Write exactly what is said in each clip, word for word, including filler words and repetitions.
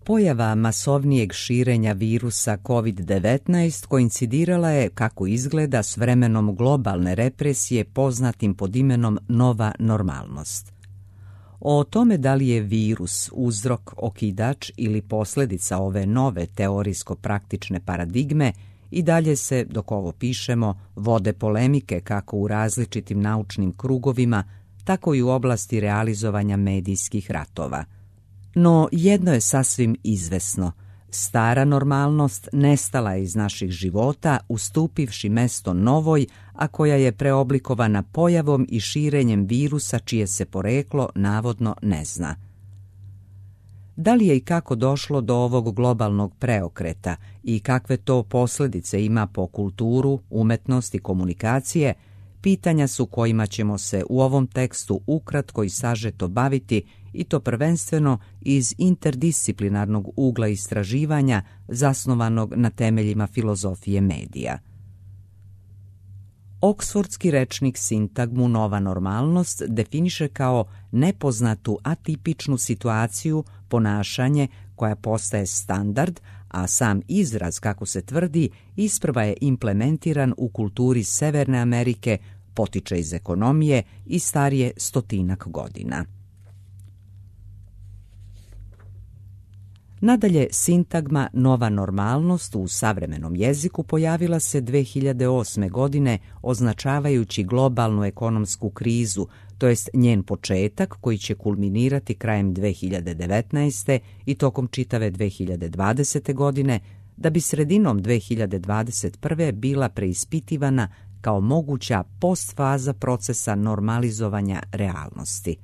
Pojava masovnijeg širenja virusa kovid devetnaest koincidirala je, kako izgleda, s vremenom globalne represije poznatim pod imenom nova normalnost. O tome da li je virus uzrok, okidač ili posljedica ove nove teorijsko-praktične paradigme i dalje se, dok ovo pišemo, vode polemike kako u različitim naučnim krugovima, tako i u oblasti realizovanja medijskih ratova. No jedno je sasvim izvesno. Stara normalnost nestala je iz naših života, ustupivši mesto novoj, a koja je preoblikovana pojavom i širenjem virusa čije se poreklo navodno ne zna. Da li je i kako došlo do ovog globalnog preokreta i kakve to posljedice ima po kulturu, umetnost i komunikacije, pitanja su kojima ćemo se u ovom tekstu ukratko i sažeto baviti, i to prvenstveno iz interdisciplinarnog ugla istraživanja zasnovanog na temeljima filozofije medija. Oksfordski rečnik sintagmu nova normalnost definiše kao nepoznatu atipičnu situaciju, ponašanje koja postaje standard, a sam izraz, kako se tvrdi, isprva je implementiran u kulturi Severne Amerike, potiče iz ekonomije i starije stotinak godina. Nadalje, sintagma nova normalnost u savremenom jeziku pojavila se dve hiljade osme. godine označavajući globalnu ekonomsku krizu, to jest njen početak koji će kulminirati krajem dve hiljade devetnaeste. i tokom čitave dve hiljade dvadesete. godine, da bi sredinom dve hiljade dvadeset prve. bila preispitivana kao moguća postfaza procesa normalizovanja realnosti.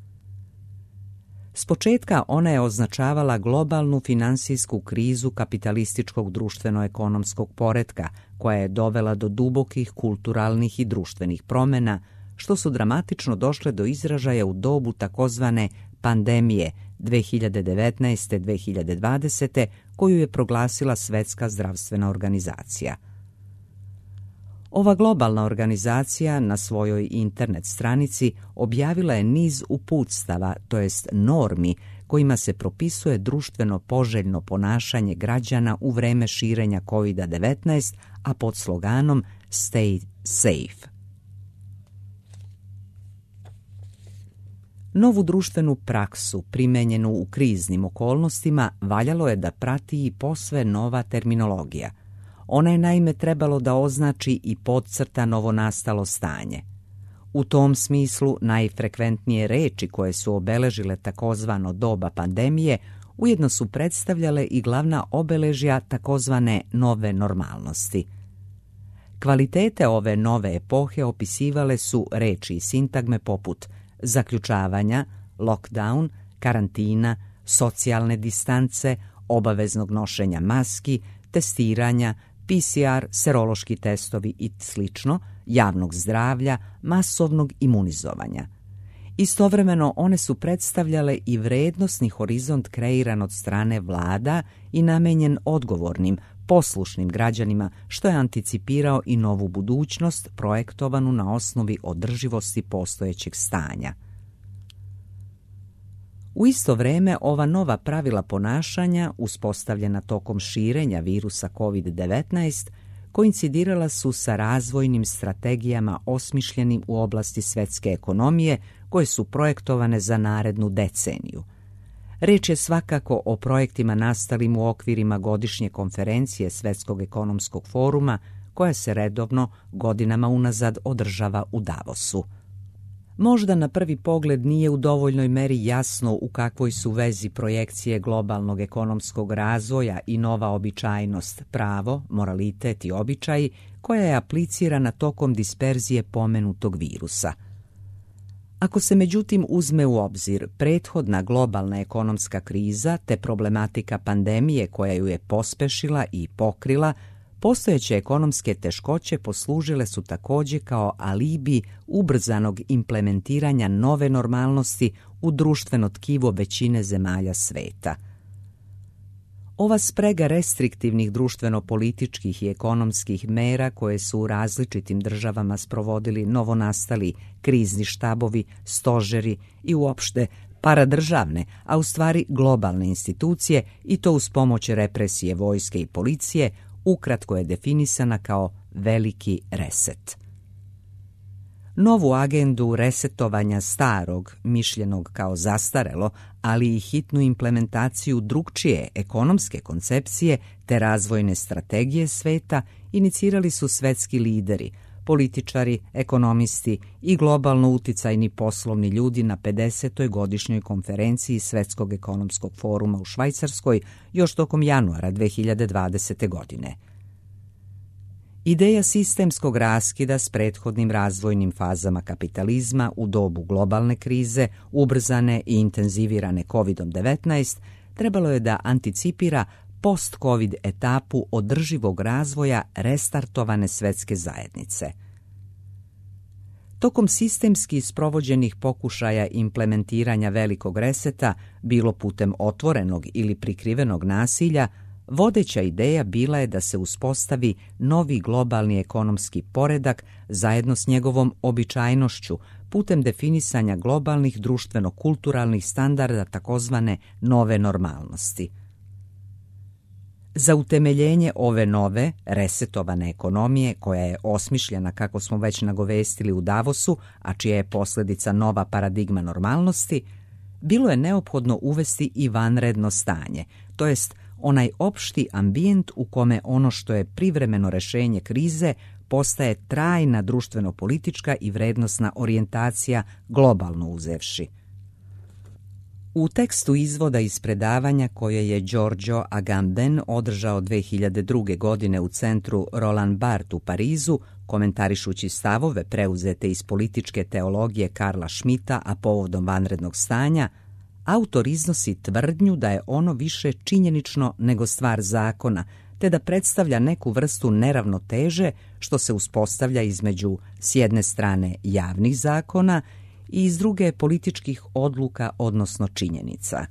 S početka ona je označavala globalnu finansijsku krizu kapitalističkog društveno-ekonomskog poretka, koja je dovela do dubokih kulturalnih i društvenih promjena, što su dramatično došle do izražaja u dobu takozvane pandemije dve hiljade devetnaeste. do dve hiljade dvadesete. koju je proglasila Svjetska zdravstvena organizacija. Ova globalna organizacija na svojoj internet stranici objavila je niz uputstava, to jest normi, kojima se propisuje društveno poželjno ponašanje građana u vreme širenja kovid devetnaest, a pod sloganom Stay Safe. Novu društvenu praksu, primenjenu u kriznim okolnostima, valjalo je da prati i posve nova terminologija. Ona je naime trebalo da označi i podcrta novonastalo stanje. U tom smislu najfrekventnije reči koje su obeležile takozvano doba pandemije ujedno su predstavljale i glavna obeležja takozvane nove normalnosti. Kvalitete ove nove epohe opisivale su reči i sintagme poput zaključavanja, lockdown, karantina, socijalne distance, obaveznog nošenja maski, testiranja, P C R, serološki testovi i slično, javnog zdravlja, masovnog imunizovanja. Istovremeno one su predstavljale i vrednosni horizont kreiran od strane vlada i namenjen odgovornim, poslušnim građanima, što je anticipirao i novu budućnost projektovanu na osnovi održivosti postojećeg stanja. U isto vrijeme ova nova pravila ponašanja, uspostavljena tokom širenja virusa kovid devetnaest, koincidirala su sa razvojnim strategijama osmišljenim u oblasti svjetske ekonomije koje su projektovane za narednu deceniju. Riječ je svakako o projektima nastalim u okvirima godišnje konferencije Svjetskog ekonomskog foruma koja se redovno godinama unazad održava u Davosu. Možda na prvi pogled nije u dovoljnoj meri jasno u kakvoj su vezi projekcije globalnog ekonomskog razvoja i nova običajnost, pravo, moralitet i običaji koja je aplicirana tokom disperzije pomenutog virusa. Ako se međutim uzme u obzir prethodna globalna ekonomska kriza te problematika pandemije koja ju je pospešila i pokrila, postojeće ekonomske teškoće poslužile su također kao alibi ubrzanog implementiranja nove normalnosti u društveno tkivo većine zemalja sveta. Ova sprega restriktivnih društveno-političkih i ekonomskih mera koje su u različitim državama sprovodili novonastali krizni štabovi, stožeri i uopšte paradržavne, a u stvari globalne institucije i to uz pomoć represije vojske i policije, ukratko je definisana kao veliki reset. Novu agendu resetovanja starog, mišljenog kao zastarelo, ali i hitnu implementaciju drukčije ekonomske koncepcije te razvojne strategije sveta inicirali su svetski lideri, političari, ekonomisti i globalno uticajni poslovni ljudi na pedesetoj godišnjoj konferenciji Svetskog ekonomskog foruma u Švajcarskoj još tokom januara dve hiljade dvadesete. godine. Ideja sistemskog raskida s prethodnim razvojnim fazama kapitalizma u dobu globalne krize, ubrzane i intenzivirane kovidom devetnaest, trebalo je da anticipira post-covid etapu održivog razvoja restartovane svetske zajednice. Tokom sistemski sprovođenih pokušaja implementiranja velikog reseta, bilo putem otvorenog ili prikrivenog nasilja, vodeća ideja bila je da se uspostavi novi globalni ekonomski poredak zajedno s njegovom običajnošću putem definisanja globalnih društveno-kulturalnih standarda takozvane nove normalnosti. Za utemeljenje ove nove, resetovane ekonomije, koja je osmišljena, kako smo već nagovestili, u Davosu, a čija je posljedica nova paradigma normalnosti, bilo je neophodno uvesti i vanredno stanje, to jest onaj opšti ambijent u kome ono što je privremeno rešenje krize postaje trajna društveno-politička i vrednosna orijentacija globalno uzevši. U tekstu izvoda iz predavanja koje je Giorgio Agamben održao dve hiljade druge. godine u centru Roland Barthes u Parizu, komentarišući stavove preuzete iz političke teologije Karla Schmitta, a povodom vanrednog stanja, autor iznosi tvrdnju da je ono više činjenično nego stvar zakona, te da predstavlja neku vrstu neravnoteže što se uspostavlja između s jedne strane javnih zakona i iz druge političkih odluka, odnosno činjenica.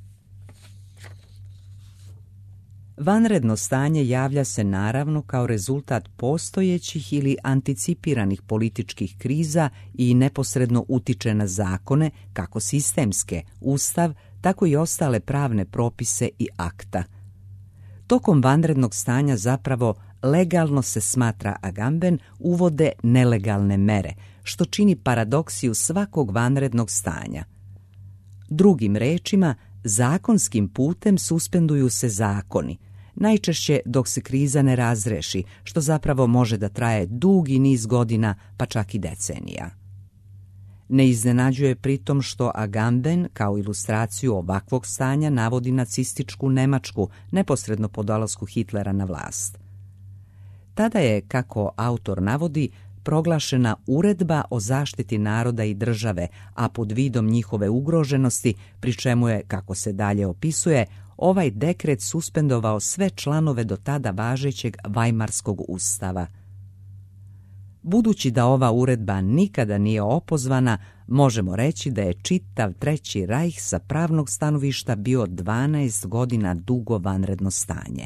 Vanredno stanje javlja se naravno kao rezultat postojećih ili anticipiranih političkih kriza i neposredno utiče na zakone, kako sistemske, ustav, tako i ostale pravne propise i akta. Tokom vanrednog stanja zapravo legalno se smatra, Agamben, uvode nelegalne mere, što čini paradoksiju svakog vanrednog stanja. Drugim rečima, zakonskim putem suspenduju se zakoni, najčešće dok se kriza ne razreši, što zapravo može da traje dugi niz godina, pa čak i decenija. Ne iznenađuje pritom što Agamben kao ilustraciju ovakvog stanja navodi nacističku Nemačku neposredno po dolasku Hitlera na vlast. Tada je, kako autor navodi, proglašena uredba o zaštiti naroda i države, a pod vidom njihove ugroženosti, pri čemu je, kako se dalje opisuje, ovaj dekret suspendovao sve članove do tada važećeg Vajmarskog ustava. Budući da ova uredba nikada nije opozvana, možemo reći da je čitav Treći rajh sa pravnog stanovišta bio dvanaest godina dugo vanredno stanje.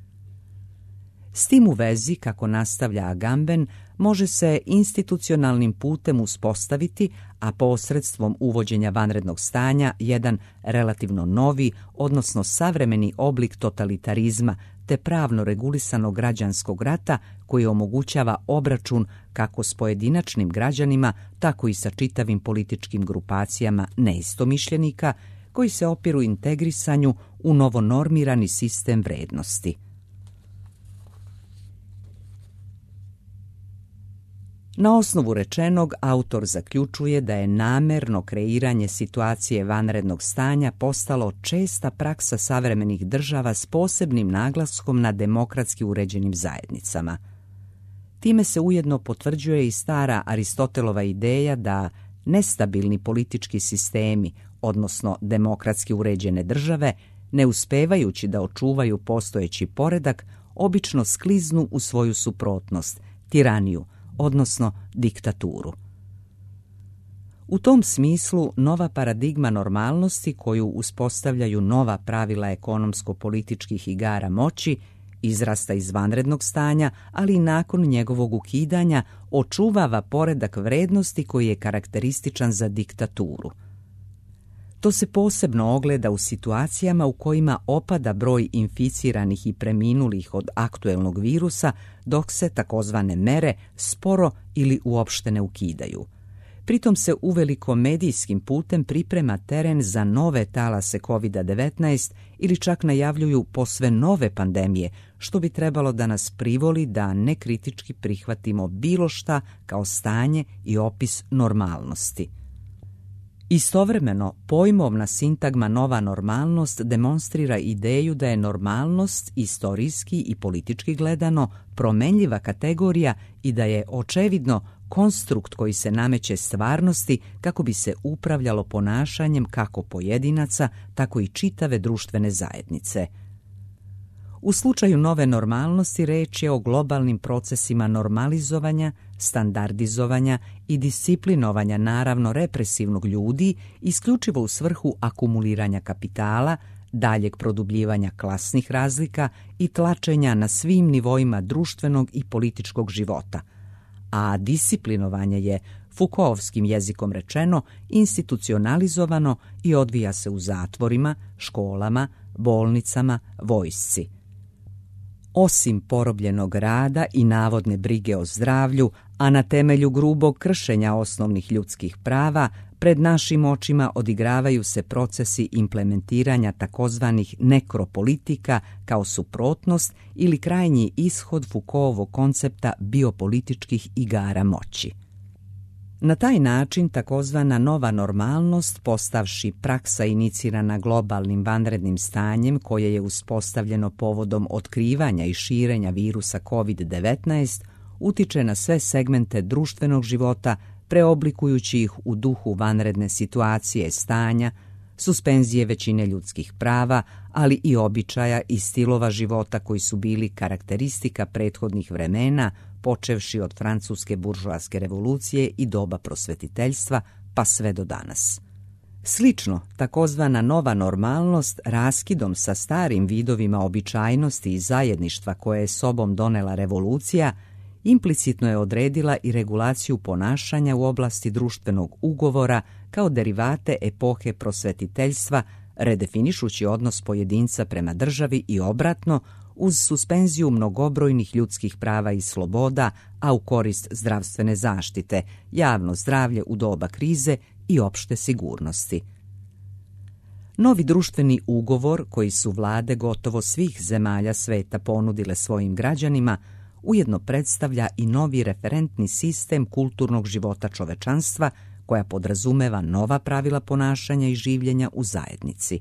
S tim u vezi, kako nastavlja Agamben, može se institucionalnim putem uspostaviti, a posredstvom uvođenja vanrednog stanja, jedan relativno novi, odnosno savremeni oblik totalitarizma te pravno regulisanog građanskog rata koji omogućava obračun kako s pojedinačnim građanima, tako i sa čitavim političkim grupacijama neistomišljenika koji se opiru integrisanju u novonormirani sistem vrednosti. Na osnovu rečenog, autor zaključuje da je namerno kreiranje situacije vanrednog stanja postalo česta praksa savremenih država s posebnim naglaskom na demokratski uređenim zajednicama. Time se ujedno potvrđuje i stara Aristotelova ideja da nestabilni politički sistemi, odnosno demokratski uređene države, ne uspevajući da očuvaju postojeći poredak, obično skliznu u svoju suprotnost, tiraniju, odnosno diktaturu. U tom smislu, nova paradigma normalnosti koju uspostavljaju nova pravila ekonomsko-političkih igara moći izrasta iz vanrednog stanja, ali i nakon njegovog ukidanja očuvava poredak vrednosti koji je karakterističan za diktaturu. To se posebno ogleda u situacijama u kojima opada broj inficiranih i preminulih od aktuelnog virusa, dok se takozvane mere sporo ili uopšte ne ukidaju. Pritom se uveliko medijskim putem priprema teren za nove talase kovid devetnaest ili čak najavljuju posve nove pandemije, što bi trebalo da nas privoli da nekritički prihvatimo bilo šta kao stanje i opis normalnosti. Istovremeno, pojmovna sintagma nova normalnost demonstrira ideju da je normalnost istorijski i politički gledano promenljiva kategorija i da je očevidno konstrukt koji se nameće stvarnosti kako bi se upravljalo ponašanjem kako pojedinaca, tako i čitave društvene zajednice. U slučaju nove normalnosti reč je o globalnim procesima normalizovanja, standardizovanja i disciplinovanja naravno represivnog ljudi isključivo u svrhu akumuliranja kapitala, daljeg produbljivanja klasnih razlika i tlačenja na svim nivoima društvenog i političkog života. A disciplinovanje je, Foucaultovskim jezikom rečeno, institucionalizovano i odvija se u zatvorima, školama, bolnicama, vojsci. Osim porobljenog rada i navodne brige o zdravlju, a na temelju grubog kršenja osnovnih ljudskih prava, pred našim očima odigravaju se procesi implementiranja takozvanih nekropolitika kao suprotnost ili krajnji ishod Foucaultovog koncepta biopolitičkih igara moći. Na taj način takozvana nova normalnost, postavši praksa inicirana globalnim vanrednim stanjem koje je uspostavljeno povodom otkrivanja i širenja virusa kovid devetnaest, utiče na sve segmente društvenog života, preoblikujući ih u duhu vanredne situacije stanja, suspenzije većine ljudskih prava, ali i običaja i stilova života koji su bili karakteristika prethodnih vremena, počevši od francuske buržoaske revolucije i doba prosvetiteljstva, pa sve do danas. Slično, takozvana nova normalnost raskidom sa starim vidovima običajnosti i zajedništva koje je sobom donela revolucija, implicitno je odredila i regulaciju ponašanja u oblasti društvenog ugovora kao derivate epohe prosvetiteljstva, redefinišući odnos pojedinca prema državi i obratno, uz suspenziju mnogobrojnih ljudskih prava i sloboda, a u korist zdravstvene zaštite, javno zdravlje u doba krize i opšte sigurnosti. Novi društveni ugovor, koji su vlade gotovo svih zemalja sveta ponudile svojim građanima, ujedno predstavlja i novi referentni sistem kulturnog života čovečanstva, koja podrazumeva nova pravila ponašanja i življenja u zajednici.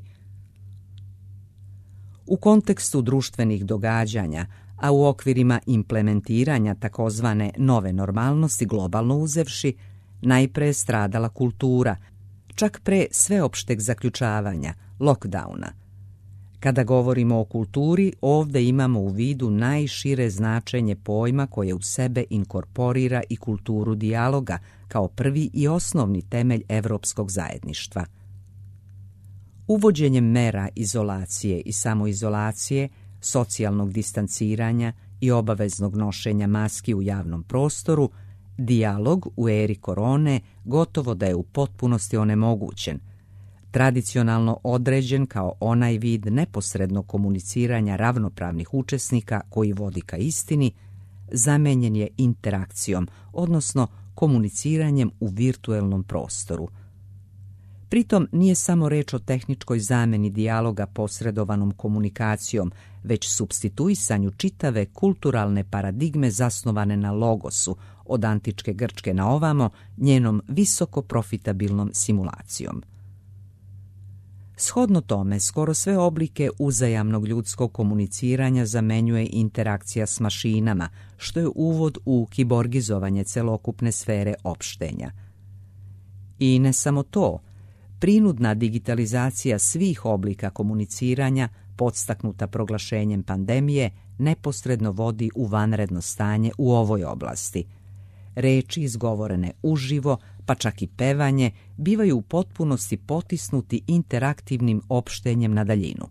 U kontekstu društvenih događanja, a u okvirima implementiranja takozvane nove normalnosti globalno uzevši, najpre je stradala kultura, čak pre sveopšteg zaključavanja, lockdowna. Kada govorimo o kulturi, ovdje imamo u vidu najšire značenje pojma koje u sebe inkorporira i kulturu dijaloga kao prvi i osnovni temelj evropskog zajedništva. Uvođenjem mera izolacije i samoizolacije, socijalnog distanciranja i obaveznog nošenja maski u javnom prostoru, dijalog u eri korone gotovo da je u potpunosti onemogućen, tradicionalno određen kao onaj vid neposrednog komuniciranja ravnopravnih učesnika koji vodi ka istini, zamenjen je interakcijom, odnosno komuniciranjem u virtuelnom prostoru. Pritom nije samo reč o tehničkoj zameni dijaloga posredovanom komunikacijom, već supstituisanju čitave kulturalne paradigme zasnovane na logosu, od antičke Grčke na ovamo, njenom visoko profitabilnom simulacijom. Shodno tome, skoro sve oblike uzajamnog ljudskog komuniciranja zamenjuje interakcija s mašinama, što je uvod u kiborgizovanje celokupne sfere opštenja. I ne samo to, prinudna digitalizacija svih oblika komuniciranja, podstaknuta proglašenjem pandemije, neposredno vodi u vanredno stanje u ovoj oblasti. Reči izgovorene uživo, pa čak i pevanje, bivaju u potpunosti potisnuti interaktivnim opštenjem na daljinu.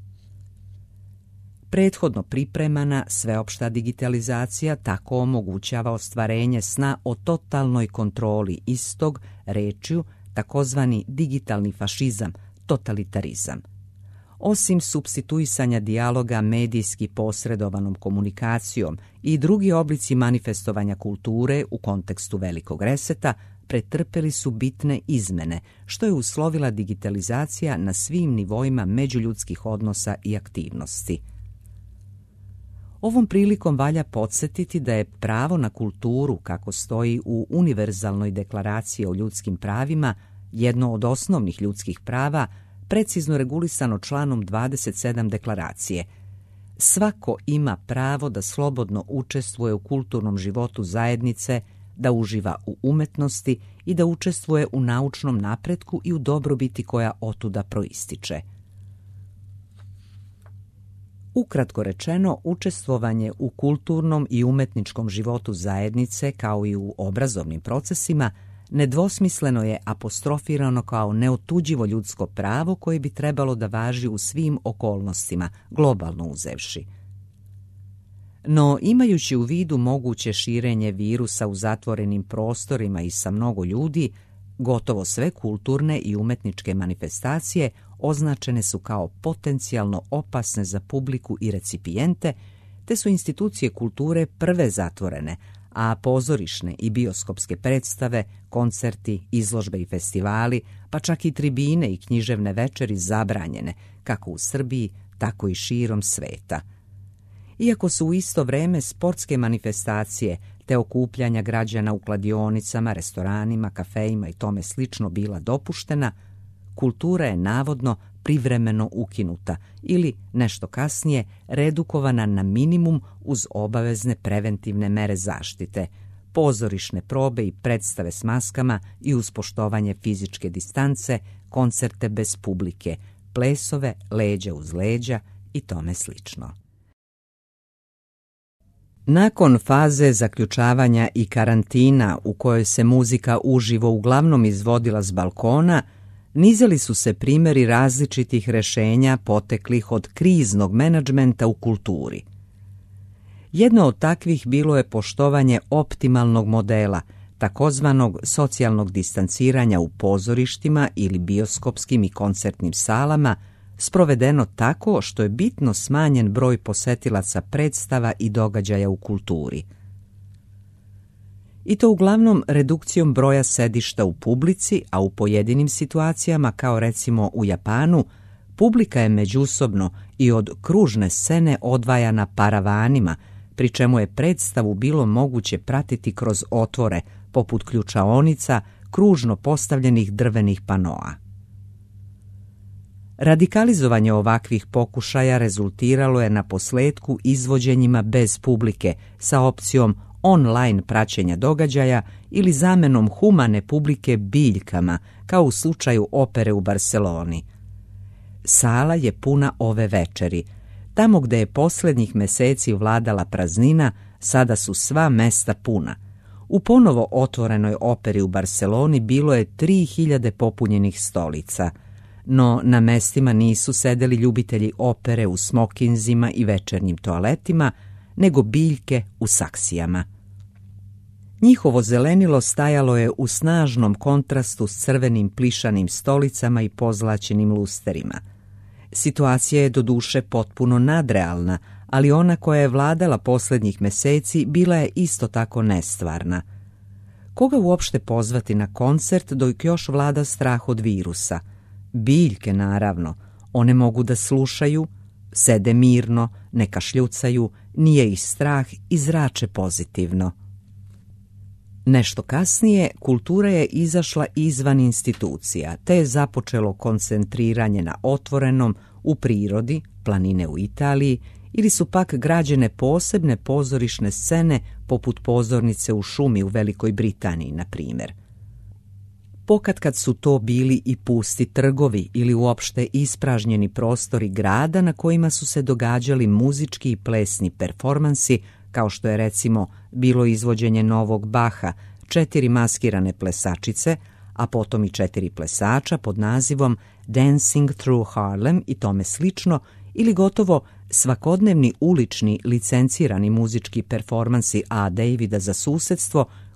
Prethodno pripremana sveopšta digitalizacija tako omogućava ostvarenje sna o totalnoj kontroli istog, rečju, takozvani digitalni fašizam, totalitarizam. Osim supstituisanja dijaloga medijski posredovanom komunikacijom i drugi oblici manifestovanja kulture u kontekstu velikog reseta pretrpeli su bitne izmene, što je uslovila digitalizacija na svim nivoima međuljudskih odnosa i aktivnosti. Ovom prilikom valja podsjetiti da je pravo na kulturu, kako stoji u Univerzalnoj deklaraciji o ljudskim pravima, jedno od osnovnih ljudskih prava, precizno regulisano članom dvadeset sedam deklaracije. Svako ima pravo da slobodno učestvuje u kulturnom životu zajednice, da uživa u umetnosti i da učestvuje u naučnom napretku i u dobrobiti koja otuda proističe. Ukratko rečeno, učestvovanje u kulturnom i umetničkom životu zajednice, kao i u obrazovnim procesima, nedvosmisleno je apostrofirano kao neotuđivo ljudsko pravo koje bi trebalo da važi u svim okolnostima, globalno uzevši. No, imajući u vidu moguće širenje virusa u zatvorenim prostorima i sa mnogo ljudi, gotovo sve kulturne i umetničke manifestacije označene su kao potencijalno opasne za publiku i recipijente, te su institucije kulture prve zatvorene, a pozorišne i bioskopske predstave, koncerti, izložbe i festivali, pa čak i tribine i književne večeri zabranjene, kako u Srbiji, tako i širom sveta. Iako su u isto vreme sportske manifestacije te okupljanja građana u kladionicama, restoranima, kafejima i tome slično bila dopuštena, kultura je navodno privremeno ukinuta ili, nešto kasnije, redukovana na minimum uz obavezne preventivne mere zaštite, pozorišne probe i predstave s maskama i uz poštovanje fizičke distance, koncerte bez publike, plesove leđa uz leđa i tome slično. Nakon faze zaključavanja i karantina u kojoj se muzika uživo uglavnom izvodila s balkona, nizali su se primjeri različitih rešenja poteklih od kriznog menadžmenta u kulturi. Jedno od takvih bilo je poštovanje optimalnog modela, takozvanog socijalnog distanciranja u pozorištima ili bioskopskim i koncertnim salama, sprovedeno tako što je bitno smanjen broj posetilaca predstava i događaja u kulturi. I to uglavnom redukcijom broja sedišta u publici, a u pojedinim situacijama, kao recimo u Japanu, publika je međusobno i od kružne scene odvajana paravanima, pri čemu je predstavu bilo moguće pratiti kroz otvore, poput ključaonica, kružno postavljenih drvenih panoa. Radikalizovanje ovakvih pokušaja rezultiralo je na posledku izvođenjima bez publike sa opcijom online praćenja događaja ili zamenom humane publike biljkama, kao u slučaju opere u Barseloni. Sala je puna ove večeri. Tamo gde je posljednjih meseci vladala praznina, sada su sva mesta puna. U ponovo otvorenoj operi u Barseloni bilo je tri hiljade popunjenih stolica, no na mestima nisu sedeli ljubitelji opere u smokinzima i večernjim toaletima, nego biljke u saksijama. Njihovo zelenilo stajalo je u snažnom kontrastu s crvenim plišanim stolicama i pozlaćenim lusterima. Situacija je doduše potpuno nadrealna, ali ona koja je vladala posljednjih meseci bila je isto tako nestvarna. Koga uopšte pozvati na koncert dok još vlada strah od virusa? Biljke, naravno. One mogu da slušaju, sede mirno, ne kašljucaju, nije ih strah i zrače pozitivno. Nešto kasnije kultura je izašla izvan institucija, te je započelo koncentriranje na otvorenom, u prirodi, planine u Italiji, ili su pak građene posebne pozorišne scene poput pozornice u šumi u Velikoj Britaniji, na primjer. Pokatkad su to bili i pusti trgovi ili uopšte ispražnjeni prostori grada na kojima su se događali muzički i plesni performansi, kao što je recimo bilo izvođenje novog Baha, četiri maskirane plesačice, a potom i četiri plesača pod nazivom Dancing Through Harlem i tome slično, ili gotovo svakodnevni ulični licencirani muzički performansi A. Davida za susedstvo,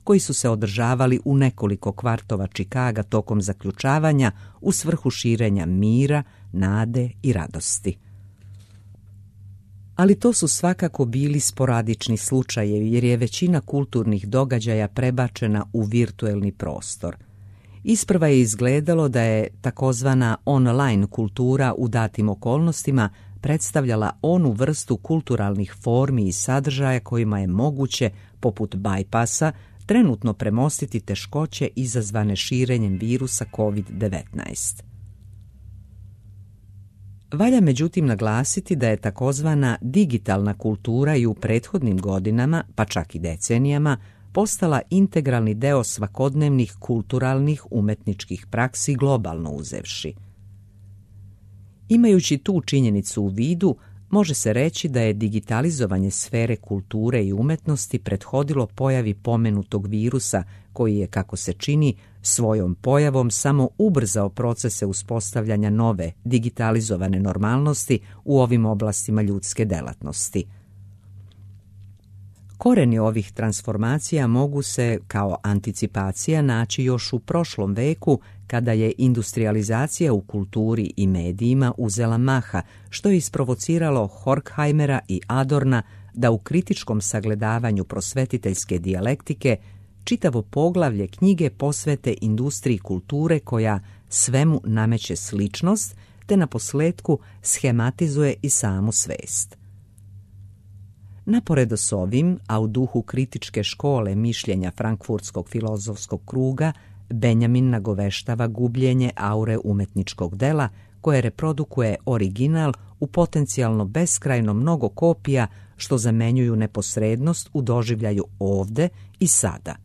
koji su se održavali u nekoliko kvartova Čikaga tokom zaključavanja u svrhu širenja mira, nade i radosti. Ali to su svakako bili sporadični slučajevi jer je većina kulturnih događaja prebačena u virtuelni prostor. Isprva je izgledalo da je takozvana online kultura u datim okolnostima predstavljala onu vrstu kulturalnih formi i sadržaja kojima je moguće, poput bajpasa, trenutno premostiti teškoće izazvane širenjem virusa kovid devetnaest. Valja međutim naglasiti da je takozvana digitalna kultura i u prethodnim godinama, pa čak i decenijama, postala integralni deo svakodnevnih kulturalnih umetničkih praksi globalno uzevši. Imajući tu činjenicu u vidu, može se reći da je digitalizovanje sfere kulture i umetnosti prethodilo pojavi pomenutog virusa koji je, kako se čini, svojom pojavom samo ubrzao procese uspostavljanja nove, digitalizovane normalnosti u ovim oblastima ljudske delatnosti. Koreni ovih transformacija mogu se kao anticipacija naći još u prošlom veku kada je industrijalizacija u kulturi i medijima uzela maha, što je isprovociralo Horkheimera i Adorna da u kritičkom sagledavanju prosvetiteljske dijalektike čitavo poglavlje knjige posvete industriji kulture koja svemu nameće sličnost te naposletku schematizuje i samu svest. Naporedo s ovim, a u duhu kritičke škole mišljenja frankfurtskog filozofskog kruga, Benjamin nagoveštava gubljenje aure umetničkog dela koje reprodukuje original u potencijalno beskrajno mnogo kopija što zamenjuju neposrednost u doživljaju ovde i sada.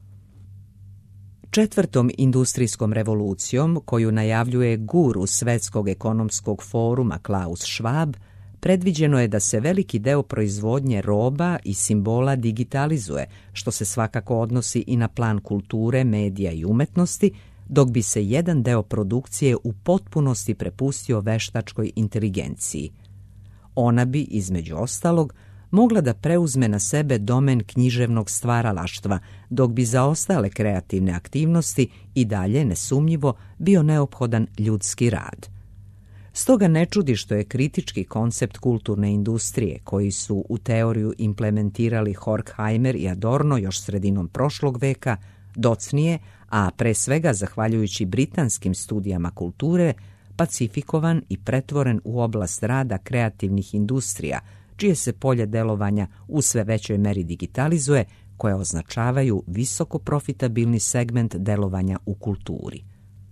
Četvrtom industrijskom revolucijom, koju najavljuje guru Svetskog ekonomskog foruma Klaus Schwab, predviđeno je da se veliki deo proizvodnje roba i simbola digitalizuje, što se svakako odnosi i na plan kulture, medija i umetnosti, dok bi se jedan deo produkcije u potpunosti prepustio veštačkoj inteligenciji. Ona bi, između ostalog, mogla da preuzme na sebe domen književnog stvaralaštva, dok bi za ostale kreativne aktivnosti i dalje, nesumnjivo, bio neophodan ljudski rad. Stoga ne čudi što je kritički koncept kulturne industrije, koji su u teoriju implementirali Horkheimer i Adorno još sredinom prošlog veka, docnije, a pre svega zahvaljujući britanskim studijama kulture, pacifikovan i pretvoren u oblast rada kreativnih industrija, čije se polje delovanja u sve većoj meri digitalizuje, koje označavaju visoko profitabilni segment delovanja u kulturi.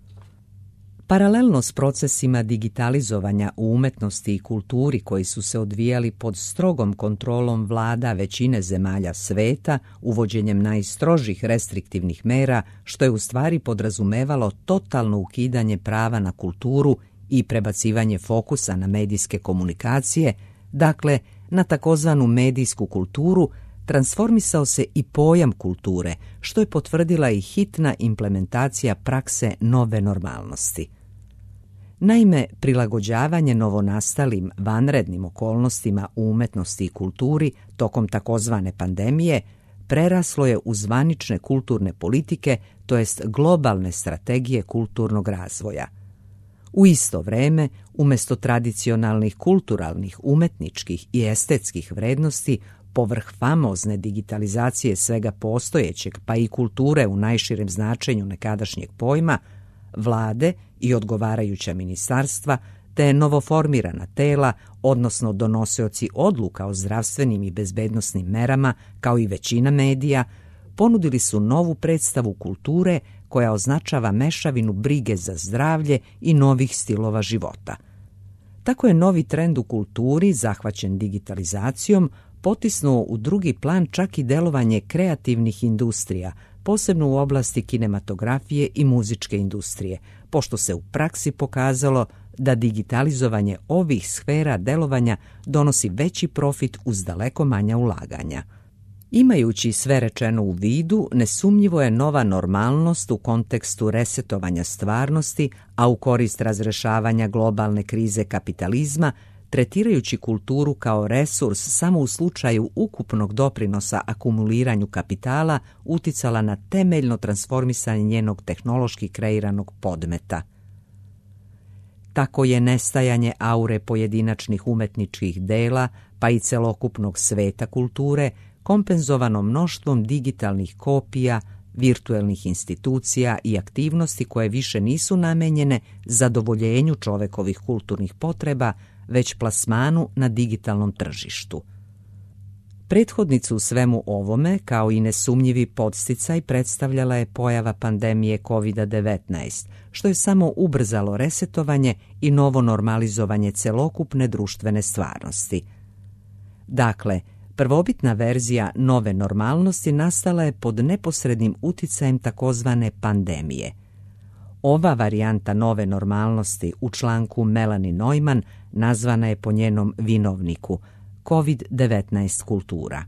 Paralelno s procesima digitalizovanja u umetnosti i kulturi koji su se odvijali pod strogom kontrolom vlada većine zemalja sveta, uvođenjem najstrožih restriktivnih mera, što je u stvari podrazumevalo totalno ukidanje prava na kulturu i prebacivanje fokusa na medijske komunikacije, dakle na takozvanu medijsku kulturu, transformisao se i pojam kulture, što je potvrdila i hitna implementacija prakse nove normalnosti. Naime, prilagođavanje novonastalim vanrednim okolnostima u umetnosti i kulturi tokom takozvane pandemije preraslo je u zvanične kulturne politike, to jest globalne strategije kulturnog razvoja. U isto vreme, umjesto tradicionalnih kulturalnih, umetničkih i estetskih vrednosti, povrh famozne digitalizacije svega postojećeg, pa i kulture u najširem značenju nekadašnjeg pojma, vlade i odgovarajuća ministarstva, te novoformirana tela, odnosno donosioci odluka o zdravstvenim i bezbednosnim merama, kao i većina medija, ponudili su novu predstavu kulture koja označava mešavinu brige za zdravlje i novih stilova života. Tako je novi trend u kulturi, zahvaćen digitalizacijom, potisnuo u drugi plan čak i delovanje kreativnih industrija, posebno u oblasti kinematografije i muzičke industrije, pošto se u praksi pokazalo da digitalizovanje ovih sfera delovanja donosi veći profit uz daleko manja ulaganja. Imajući sve rečeno u vidu, nesumnjivo je nova normalnost u kontekstu resetovanja stvarnosti, a u korist razrešavanja globalne krize kapitalizma, tretirajući kulturu kao resurs samo u slučaju ukupnog doprinosa akumuliranju kapitala, uticala na temeljno transformisanje njenog tehnološki kreiranog podmeta. Tako je nestajanje aure pojedinačnih umetničkih dela, pa i celokupnog sveta kulture, kompenzovano mnoštvom digitalnih kopija, virtuelnih institucija i aktivnosti koje više nisu namenjene zadovoljenju čovekovih kulturnih potreba, već plasmanu na digitalnom tržištu. Prethodnicu u svemu ovome, kao i nesumnjivi podsticaj, predstavljala je pojava pandemije kovid devetnaest, što je samo ubrzalo resetovanje i novo normalizovanje celokupne društvene stvarnosti. Dakle, prvobitna verzija nove normalnosti nastala je pod neposrednim uticajem takozvane pandemije. Ova varijanta nove normalnosti u članku Melanie Neumann nazvana je po njenom vinovniku kovid devetnaest kultura.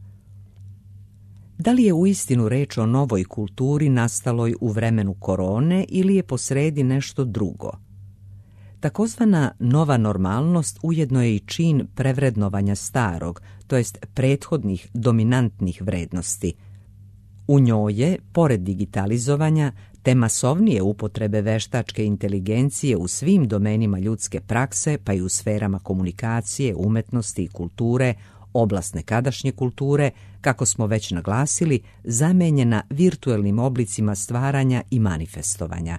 Da li je uistinu reč o novoj kulturi nastaloj u vremenu korone ili je posredi nešto drugo? Takozvana nova normalnost ujedno je i čin prevrednovanja starog, to jest prethodnih dominantnih vrednosti. U njoj je, pored digitalizovanja, te masovnije upotrebe veštačke inteligencije u svim domenima ljudske prakse, pa i u sferama komunikacije, umetnosti i kulture, oblast nekadašnje kulture, kako smo već naglasili, zamenjena virtuelnim oblicima stvaranja i manifestovanja.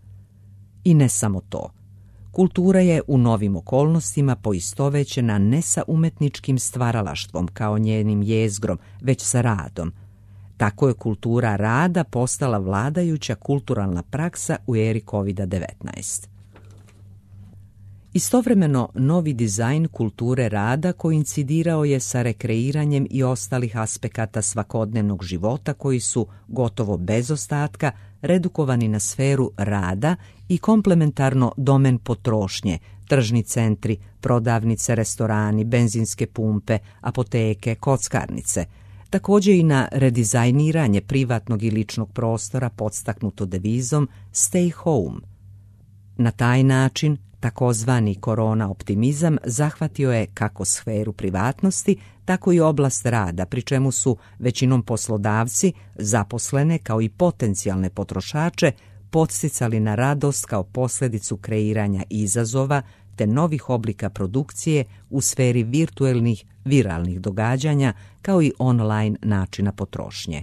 I ne samo to. Kultura je u novim okolnostima poistovećena ne sa umetničkim stvaralaštvom kao njenim jezgrom, već sa radom. Tako je kultura rada postala vladajuća kulturalna praksa u eri kovid devetnaest. Istovremeno, novi dizajn kulture rada koincidirao je sa rekreiranjem i ostalih aspekata svakodnevnog života koji su, gotovo bez ostatka, redukovani na sferu rada i komplementarno domen potrošnje, tržni centri, prodavnice, restorani, benzinske pumpe, apoteke, kockarnice, također i na redizajniranje privatnog i ličnog prostora podstaknuto devizom Stay Home. Na taj način, takozvani korona optimizam zahvatio je kako sferu privatnosti, tako i oblast rada, pri čemu su većinom poslodavci, zaposlene kao i potencijalne potrošače, podsticali na radost kao posljedicu kreiranja izazova te novih oblika produkcije u sferi virtuelnih viralnih događanja kao i online načina potrošnje.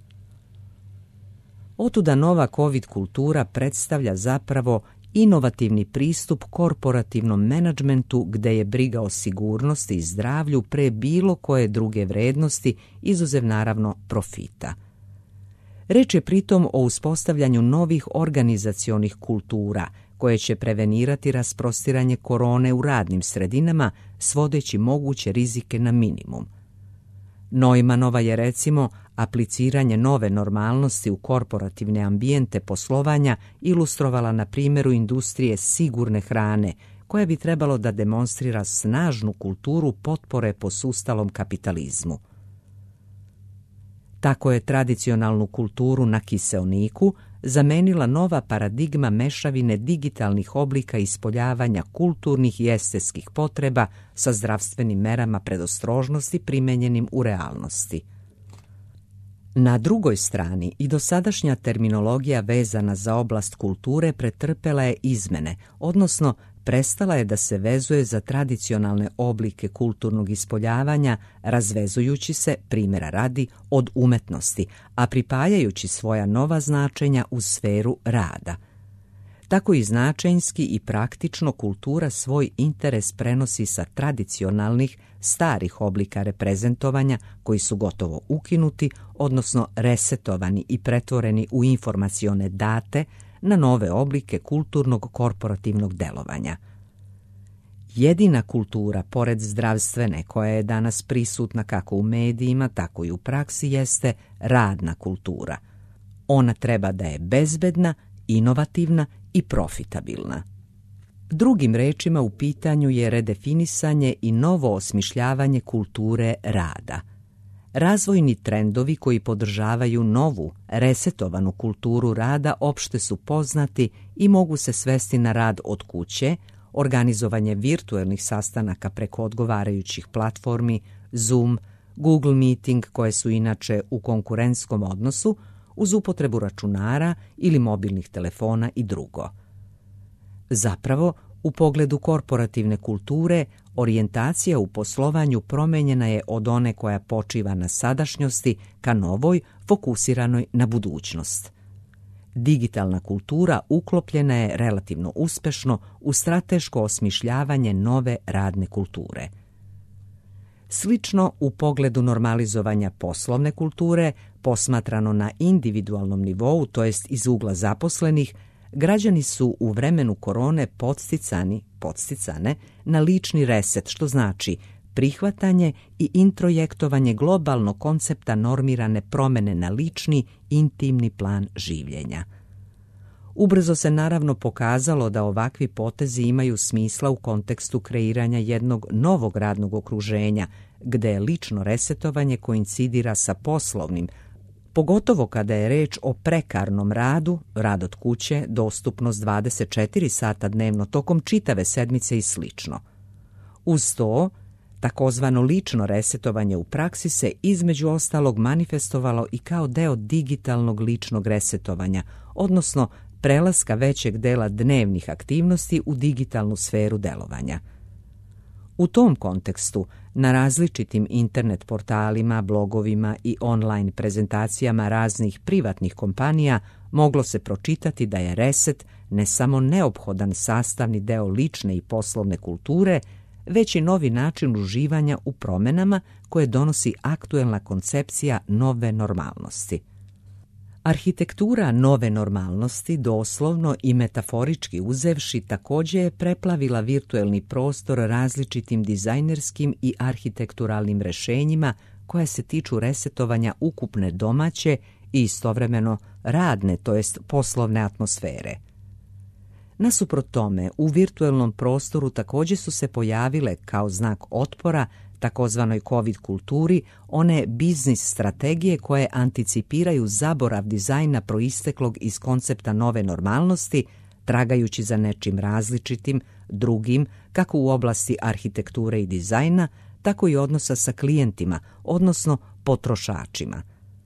Otuda nova COVID kultura predstavlja zapravo inovativni pristup korporativnom menadžmentu gde je briga o sigurnosti i zdravlju pre bilo koje druge vrednosti, izuzev naravno profita. Reč je pritom o uspostavljanju novih organizacionih kultura koje će prevenirati rasprostiranje korone u radnim sredinama, svodeći moguće rizike na minimum. Neumannova je recimo apliciranje nove normalnosti u korporativne ambijente poslovanja ilustrovala na primjeru industrije sigurne hrane, koja bi trebalo da demonstrira snažnu kulturu potpore posustalom kapitalizmu. Tako je tradicionalnu kulturu na kiseoniku zamenila nova paradigma mešavine digitalnih oblika ispoljavanja kulturnih i estetskih potreba sa zdravstvenim merama predostrožnosti primenjenim u realnosti. Na drugoj strani i dosadašnja terminologija vezana za oblast kulture pretrpela je izmene, odnosno prestala je da se vezuje za tradicionalne oblike kulturnog ispoljavanja, razvezujući se, primjera radi, od umetnosti, a pripajajući svoja nova značenja u sferu rada. Tako i značenjski i praktično kultura svoj interes prenosi sa tradicionalnih, starih oblika reprezentovanja koji su gotovo ukinuti, odnosno resetovani i pretvoreni u informacione date, na nove oblike kulturnog korporativnog delovanja. Jedina kultura, pored zdravstvene, koja je danas prisutna kako u medijima, tako i u praksi, jeste radna kultura. Ona treba da je bezbedna, inovativna i profitabilna. Drugim rečima, u pitanju je redefinisanje i novo osmišljavanje kulture rada. Razvojni trendovi koji podržavaju novu, resetovanu kulturu rada opšte su poznati i mogu se svesti na rad od kuće, organizovanje virtuelnih sastanaka preko odgovarajućih platformi, Zoom, Google Meeting, koje su inače u konkurentskom odnosu, uz upotrebu računara ili mobilnih telefona i drugo. Zapravo, u pogledu korporativne kulture, orijentacija u poslovanju promenjena je od one koja počiva na sadašnjosti ka novoj, fokusiranoj na budućnost. Digitalna kultura uklopljena je relativno uspešno u strateško osmišljavanje nove radne kulture. Slično u pogledu normalizovanja poslovne kulture, posmatrano na individualnom nivou, to jest iz ugla zaposlenih, građani su u vremenu korone podsticani, podsticane na lični reset, što znači prihvatanje i introjektovanje globalnog koncepta normirane promene na lični, intimni plan življenja. Ubrzo se naravno pokazalo da ovakvi potezi imaju smisla u kontekstu kreiranja jednog novog radnog okruženja, gde je lično resetovanje koincidira sa poslovnim, pogotovo kada je reč o prekarnom radu, rad od kuće, dostupnost dvadeset četiri sata dnevno tokom čitave sedmice i slično. Uz to, takozvano lično resetovanje u praksi se između ostalog manifestovalo i kao deo digitalnog ličnog resetovanja, odnosno prelaska većeg dela dnevnih aktivnosti u digitalnu sferu delovanja. U tom kontekstu, na različitim internet portalima, blogovima i online prezentacijama raznih privatnih kompanija moglo se pročitati da je reset ne samo neophodan sastavni deo lične i poslovne kulture, već i novi način uživanja u promenama koje donosi aktuelna koncepcija nove normalnosti. Arhitektura nove normalnosti, doslovno i metaforički uzevši, također je preplavila virtuelni prostor različitim dizajnerskim i arhitekturalnim rešenjima koja se tiču resetovanja ukupne domaće i istovremeno radne, to jest poslovne atmosfere. Nasuprot tome, u virtuelnom prostoru također su se pojavile kao znak otpora takozvanoj COVID kulturi one biznis strategije koje anticipiraju zaborav dizajna proisteklog iz koncepta nove normalnosti, tragajući za nečim različitim, drugim, kako u oblasti arhitekture i dizajna, tako i odnosa sa klijentima, odnosno potrošačima.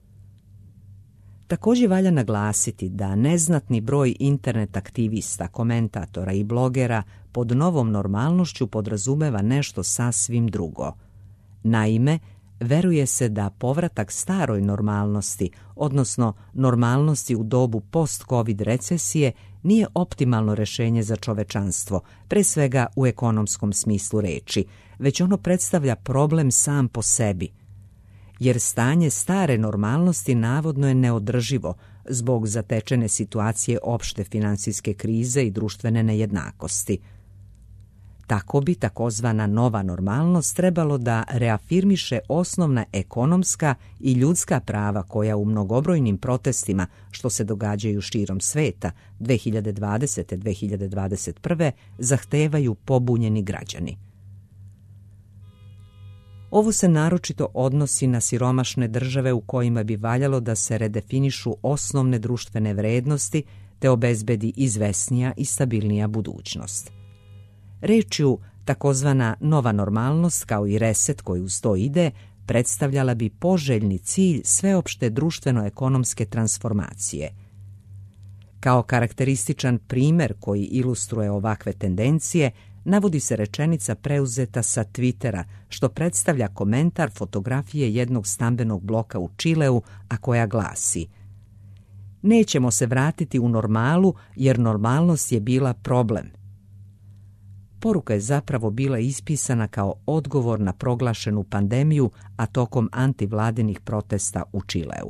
Također valja naglasiti da neznatni broj internet aktivista, komentatora i blogera pod novom normalnošću podrazumeva nešto sasvim drugo. Naime, veruje se da povratak staroj normalnosti, odnosno normalnosti u dobu post-COVID recesije, nije optimalno rešenje za čovečanstvo, pre svega u ekonomskom smislu reči, već ono predstavlja problem sam po sebi. Jer stanje stare normalnosti navodno je neodrživo zbog zatečene situacije opšte finansijske krize i društvene nejednakosti. Tako bi takozvana nova normalnost trebalo da reafirmiše osnovna ekonomska i ljudska prava koja u mnogobrojnim protestima što se događaju širom sveta dve hiljade dvadesete. do dve hiljade dvadeset prve. zahtevaju pobunjeni građani. Ovo se naročito odnosi na siromašne države u kojima bi valjalo da se redefinišu osnovne društvene vrednosti te obezbedi izvesnija i stabilnija budućnost. Rečju takozvana nova normalnost kao i reset koji uz to ide predstavljala bi poželjni cilj sveopšte društveno-ekonomske transformacije. Kao karakterističan primer koji ilustruje ovakve tendencije navodi se rečenica preuzeta sa Twittera, što predstavlja komentar fotografije jednog stambenog bloka u Čileu, a koja glasi: "Nećemo se vratiti u normalu jer normalnost je bila problem." Poruka je zapravo bila ispisana kao odgovor na proglašenu pandemiju, a tokom antivladinih protesta u Čileu.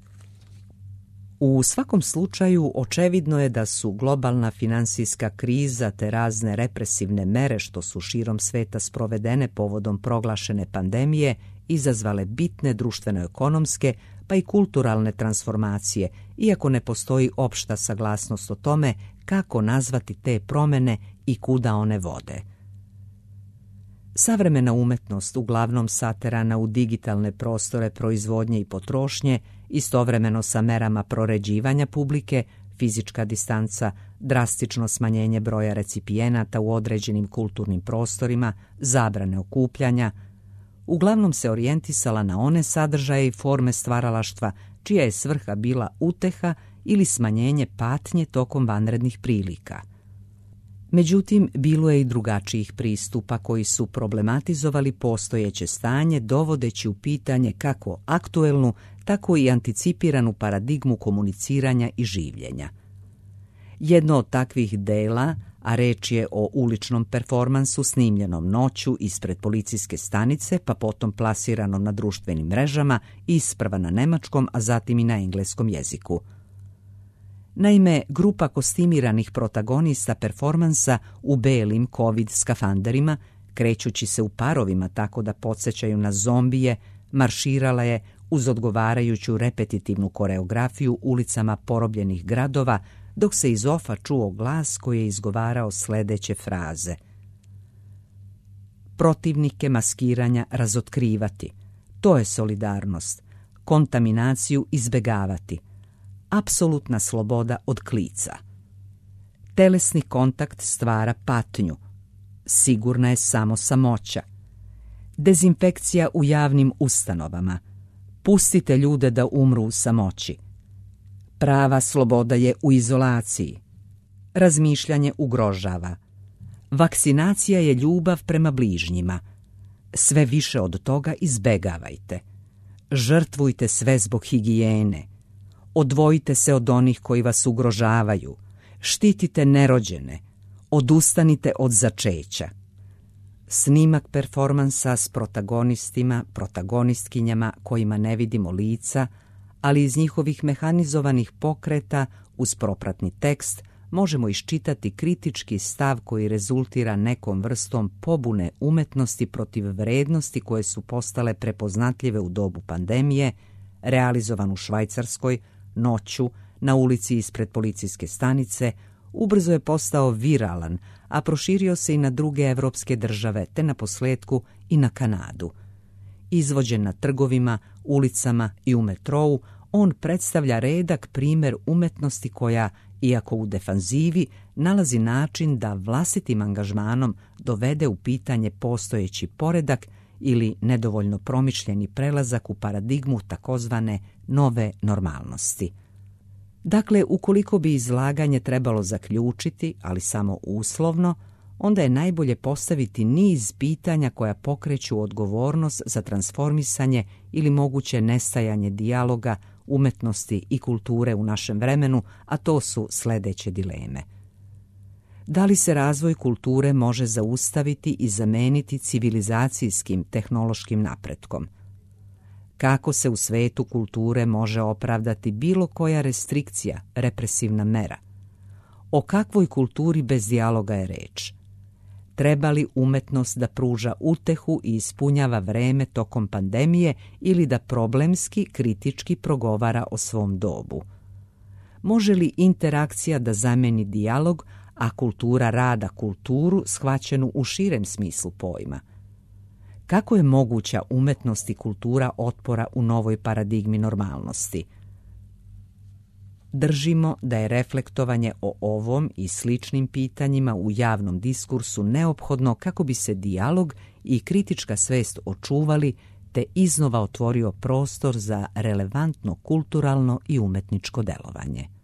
U svakom slučaju, očevidno je da su globalna finansijska kriza te razne represivne mere što su širom sveta sprovedene povodom proglašene pandemije izazvale bitne društveno-ekonomske pa i kulturalne transformacije, iako ne postoji opšta saglasnost o tome kako nazvati te promene i kuda one vode. Savremena umetnost, uglavnom saterana u digitalne prostore proizvodnje i potrošnje, istovremeno sa merama proređivanja publike, fizička distanca, drastično smanjenje broja recipijenata u određenim kulturnim prostorima, zabrane okupljanja, uglavnom se orijentisala na one sadržaje i forme stvaralaštva čija je svrha bila uteha ili smanjenje patnje tokom vanrednih prilika. Međutim, bilo je i drugačijih pristupa koji su problematizovali postojeće stanje, dovodeći u pitanje kako aktuelnu, tako i anticipiranu paradigmu komuniciranja i življenja. Jedno od takvih dela, a reč je o uličnom performansu snimljenom noću ispred policijske stanice, pa potom plasiranom na društvenim mrežama, isprva na nemačkom, a zatim i na engleskom jeziku. Naime, grupa kostimiranih protagonista performansa u belim covid skafanderima, krećući se u parovima tako da podsjećaju na zombije, marširala je uz odgovarajuću repetitivnu koreografiju ulicama porobljenih gradova, dok se iz ofa čuo glas koji je izgovarao sledeće fraze. Protivnike maskiranja razotkrivati. To je solidarnost. Kontaminaciju izbegavati. Apsolutna sloboda od klica. Telesni kontakt stvara patnju. Sigurna je samo samoća. Dezinfekcija u javnim ustanovama. Pustite ljude da umru u samoći. Prava sloboda je u izolaciji. Razmišljanje ugrožava. Vakcinacija je ljubav prema bližnjima. Sve više od toga izbegavajte. Žrtvujte sve zbog higijene. Odvojite se od onih koji vas ugrožavaju. Štitite nerođene. Odustanite od začeća. Snimak performansa s protagonistima, protagonistkinjama kojima ne vidimo lica, ali iz njihovih mehanizovanih pokreta uz propratni tekst možemo iščitati kritički stav koji rezultira nekom vrstom pobune umetnosti protiv vrednosti koje su postale prepoznatljive u dobu pandemije, realizovan u Švajcarskoj, noću, na ulici ispred policijske stanice, ubrzo je postao viralan, a proširio se i na druge evropske države, te na posljetku i na Kanadu. Izvođen na trgovima, ulicama i u metrou, on predstavlja redak primjer umetnosti koja, iako u defanzivi, nalazi način da vlastitim angažmanom dovede u pitanje postojeći poredak ili nedovoljno promišljeni prelazak u paradigmu takozvane nove normalnosti. Dakle, ukoliko bi izlaganje trebalo zaključiti, ali samo uslovno, onda je najbolje postaviti niz pitanja koja pokreću odgovornost za transformisanje ili moguće nestajanje dijaloga, umetnosti i kulture u našem vremenu, a to su sljedeće dileme. Da li se razvoj kulture može zaustaviti i zameniti civilizacijskim tehnološkim napretkom? Kako se u svetu kulture može opravdati bilo koja restrikcija, represivna mera? O kakvoj kulturi bez dijaloga je reč? Treba li umetnost da pruža utehu i ispunjava vreme tokom pandemije ili da problemski, kritički progovara o svom dobu? Može li interakcija da zameni dijalog, a kultura rada kulturu shvaćenu u širem smislu pojma? Kako je moguća umetnost i kultura otpora u novoj paradigmi normalnosti? Držimo da je reflektovanje o ovom i sličnim pitanjima u javnom diskursu neophodno kako bi se dijalog i kritička svest očuvali te iznova otvorio prostor za relevantno kulturalno i umetničko delovanje.